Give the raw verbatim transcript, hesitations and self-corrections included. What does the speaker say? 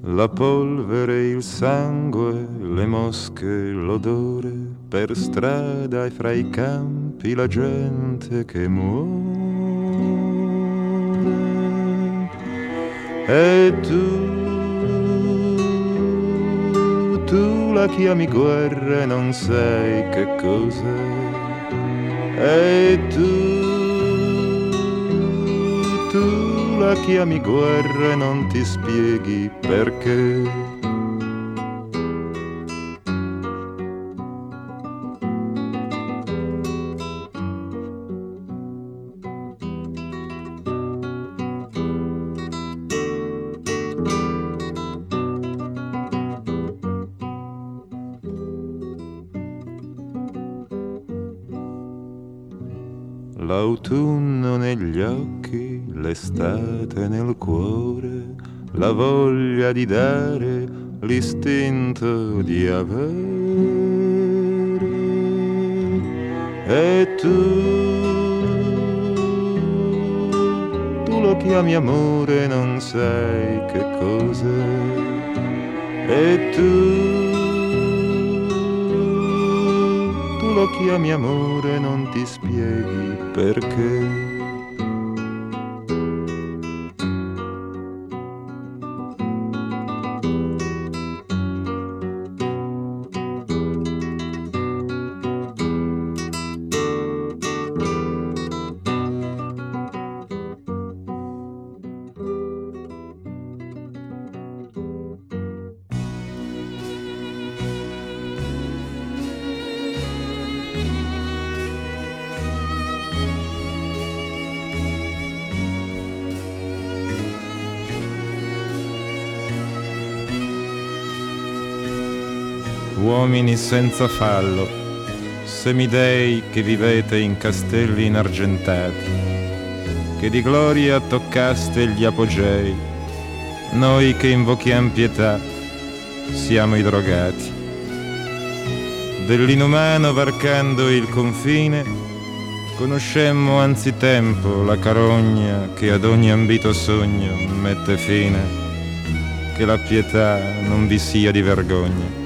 La polvere, il sangue, le mosche, l'odore, per strada e fra i campi la gente che muore. E tu, tu la chiami guerra e non sai che cos'è. E tu, tu la chiami guerra e non ti spieghi perché. L'autunno negli occhi, l'estate nel cuore, la voglia di dare, l'istinto di avere. E tu, tu lo chiami amore, non sai che cos'è. E tu, tu lo chiami amore, non ti spieghi perché. Uomini senza fallo, semidei che vivete in castelli inargentati, che di gloria toccaste gli apogei, noi che invochiam pietà siamo i drogati. Dell'inumano varcando il confine, conoscemmo anzitempo la carogna che ad ogni ambito sogno mette fine, che la pietà non vi sia di vergogna.